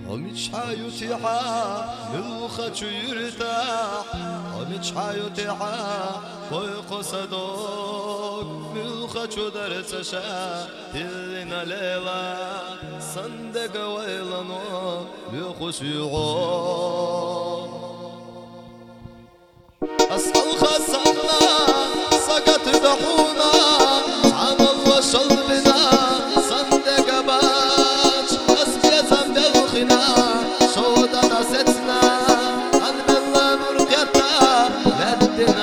ومش حيتيحا بالخش يرتاح ومش حيتيحا فوق صدوق بالخش درتشا تلنا ليلا صندق ويلانو بخشوع أصل خسرنا سقط ضحونا عن الله شلبنا صندق باج أسقي زنب الخنا شودا نستنا عن بالله مرقتا لدنا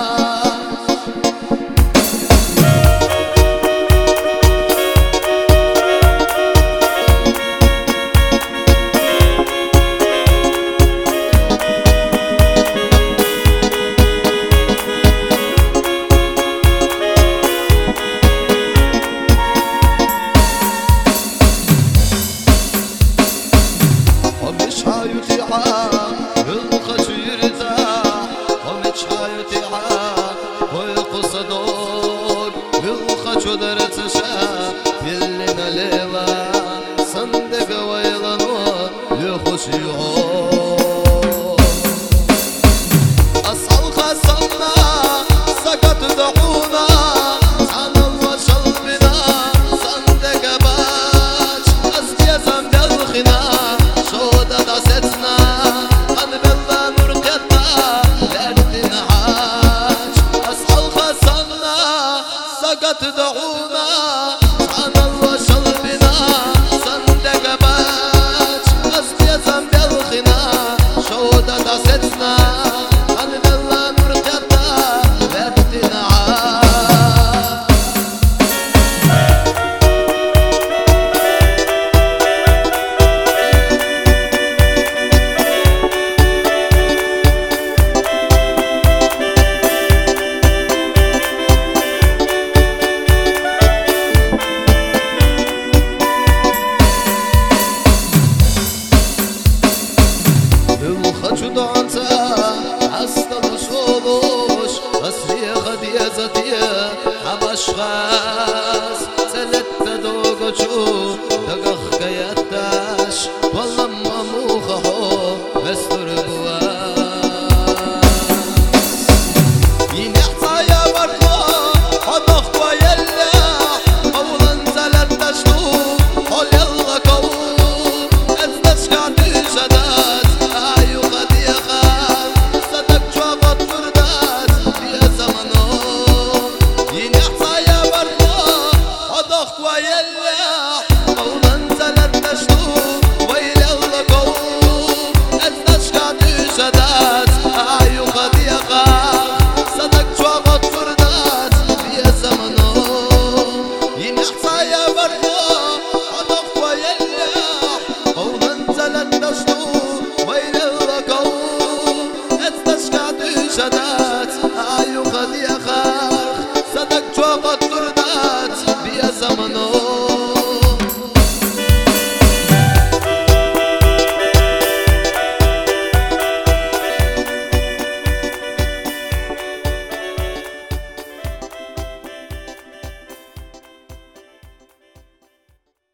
ومش حيتيحا بالخش يرتاح ومش حيتيحا فوق صدوق بالخش درتشا يلنا ليلا صندق ويلانو يخشيعون أصل خصمنا سقط ضحونا عن الله شلبنا صندق باج أسقي زنب الخنا شودا داستنا عن بالله مرقتا لدنا عاج أصحى خصمنا سقط دعونا عن الله شلبنا صندق باج أسقي زنب الخنا شودا داستنا عن بالله مرقتا لدنا عاج بالخش دعنتا حسن مشولوش أسري غدي زتيا حبش غاز سلت دوغشو دغخ كياتاش والله مموخو بستر بواس ينحصى يا برضو حضخ ويلاح قولا زلت تشتو حول يلا قول ازدشكع تشداد شداد